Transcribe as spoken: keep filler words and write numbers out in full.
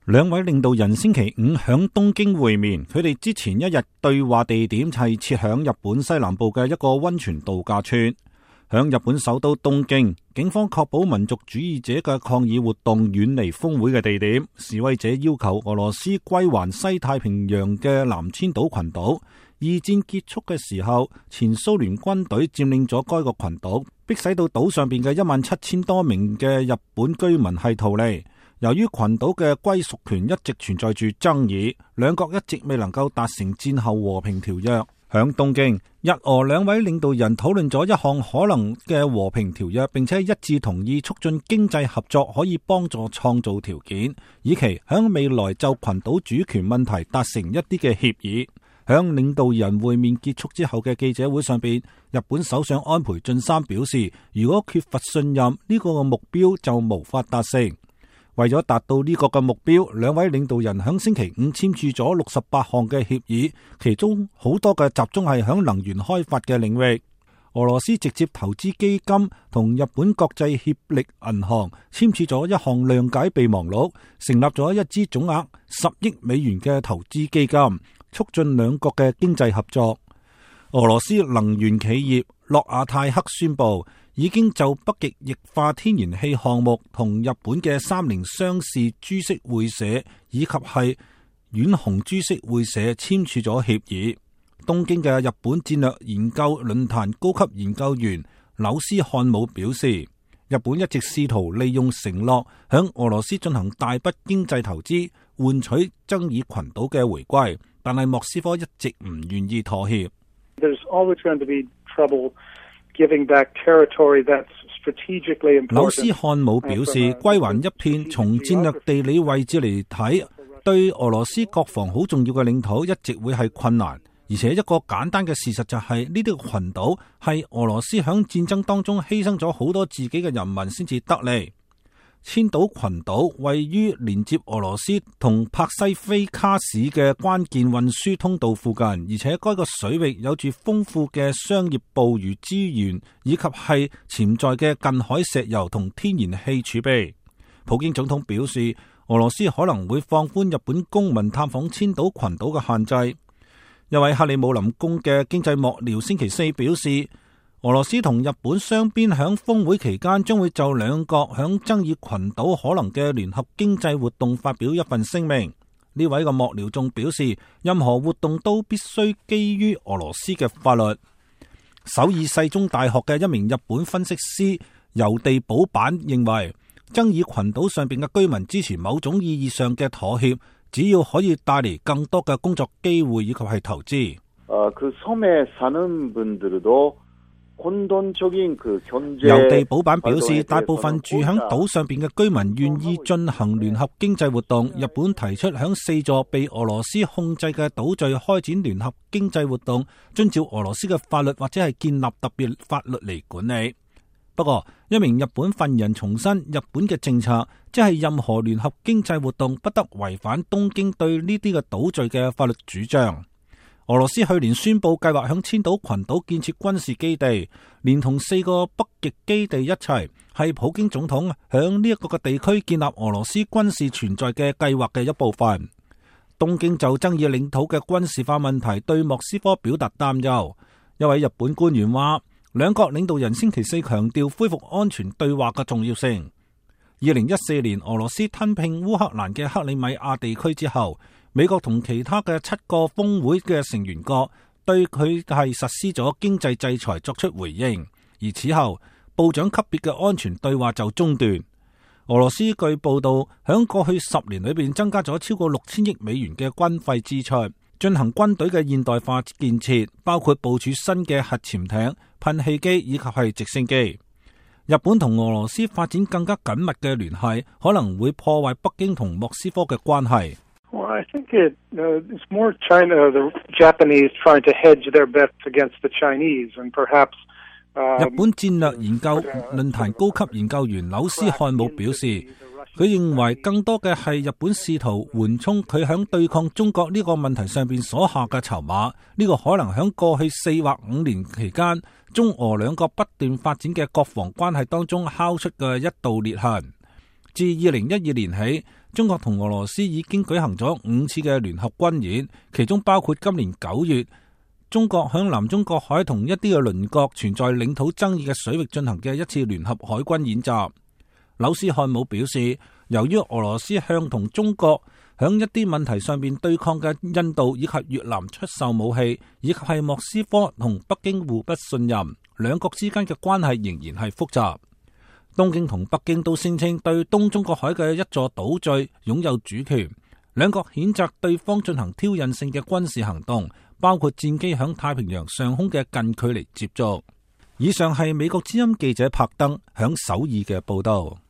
兩位領導人星期五響東京會面，佢哋之前一日對話地點係設響日本西南部嘅一個溫泉度假村。響日本首都東京，警方確保民族主義者嘅抗議活動遠離峰會嘅地點。示威者要求俄羅斯歸還西太平洋嘅南千島群島。二戰結束嘅時候，前蘇聯軍隊佔領咗該個群島，迫使到島上邊嘅一萬七千多名嘅日本居民係逃離。由於群島嘅歸屬權一直存在住爭議，兩國一直未能夠達成戰後和平條約。響東京，日俄兩位領導人討論咗一項可能嘅和平條約，並且一致同意促進經濟合作，可以幫助創造條件，以期響未來就群島主權問題達成一啲嘅協議。響領導人會面結束之後嘅記者會上邊，日本首相安倍晉三表示，如果缺乏信任，呢個目標就無法達成。為咗達到呢個嘅目標，兩位領導人響星期五簽署咗六十八項嘅協議，其中好多嘅集中係響能源開發嘅領域。俄羅斯直接投資基金同日本國際協力銀行簽署咗一項諒解備忘錄，成立咗一支總額十億美元嘅投資基金，促進兩國嘅經濟合作。俄羅斯能源企業諾亞泰克宣布，已經就北極液化天然氣項目同日本嘅三菱商事株式會社以及係遠雄株式會社簽署咗協議。東京嘅日本戰略研究論壇高級研究員柳斯漢姆表示，日本一直試圖利用承諾向俄羅斯進行大筆經濟投資，換取爭議群島嘅回歸，但係莫斯科一直唔願意妥協。 There's always going to be trouble giving back territory that's strategically important. 柳斯漢姆表示，歸還一片從戰略地理位置嚟睇，對俄羅斯國防好重要嘅領土，一直會係困難。而且一個簡單嘅事實就係，呢啲群島係俄羅斯響戰爭當中犧牲咗好多自己嘅人民先至得嚟。千島群島位於連接俄羅斯同帕西菲卡市嘅關鍵運輸通道附近，而且該個水域有住豐富嘅商業捕魚資源，以及係潛在嘅近海石油同天然氣儲備。普京總統表示，俄羅斯可能會放寬日本公民探訪千島群島嘅限制。一位克里姆林宮嘅經濟幕僚星期四表示，俄羅斯同日本雙邊響峰會期間將會就兩國響爭議群島可能嘅聯合經濟活動發表一份聲明。呢位嘅幕僚仲表示，任何活動都必須基於俄羅斯嘅法律。首爾世宗大學嘅一名日本分析師游地保板認為，爭議群島上邊嘅居民支持某種意義上嘅妥協，只要可以帶嚟更多嘅工作機會以及係投資。 어, 그 섬에 사는 분들도 由地保版表示，大部分住響島上邊嘅居民願意進行聯合經濟活動。日本提出響四座被俄羅斯控制嘅島嶼開展聯合經濟活動，遵照俄羅斯嘅法律或者係建立特別法律嚟管理。不過，一名日本份人重申，日本嘅政策即係任何聯合經濟活動不得違反東京對呢啲嘅島嶼嘅法律主張。俄羅斯去年宣布計劃響千島群島建設軍事基地，連同四個北極基地一齊，係普京總統響呢一個嘅地區建立俄羅斯軍事存在嘅計劃嘅一部分。東京就爭議領土嘅軍事化問題對莫斯科表達擔憂。一位日本官員話，兩國領導人星期四強調恢復安全對話嘅重要性。二零一四年俄羅斯吞併烏克蘭嘅克里米亞地區之後，美國同其他嘅七個峰會嘅成員國對佢係實施咗經濟制裁作出回應，而此後部長級別嘅安全對話就中斷。俄羅斯據報道響過去十年裏邊增加咗超過六千億美元嘅軍費支出，進行軍隊嘅現代化建設，包括部署新嘅核潛艇、噴氣機以及係直升機。日本同俄羅斯發展更加緊密嘅聯繫，可能會破壞北京同莫斯科嘅關係。 Well, I think it, uh, it's more China, the Japanese trying to hedge their bets against the Chinese, and perhaps, uh, 日本戰略研究論壇高級研究員柳斯漢姆表示，佢認為更多嘅係日本試圖緩衝佢響對抗中國呢個問題上邊所下嘅籌碼。呢個可能響過去四或五年期間，中俄兩國不斷發展嘅國防關係當中敲出嘅一道裂痕。自二零一二年起， 中國同俄羅斯已經舉行咗五次嘅聯合軍演，其中包括今年九月，中國響南中國海同一啲嘅鄰國存在領土爭議嘅水域進行嘅一次聯合海軍演習。紐斯漢姆表示，由於俄羅斯向同中國響一啲問題上面對抗嘅印度以及越南出售武器，以及係莫斯科同北京互不信任，兩國之間嘅關係仍然係複雜。東京同北京都聲稱對東中國海嘅一座島嶼擁有主權，兩國譴責對方進行挑釁性嘅軍事行動，包括戰機響太平洋上空嘅近距離接觸。以上係美國之音記者柏登響首爾嘅報道。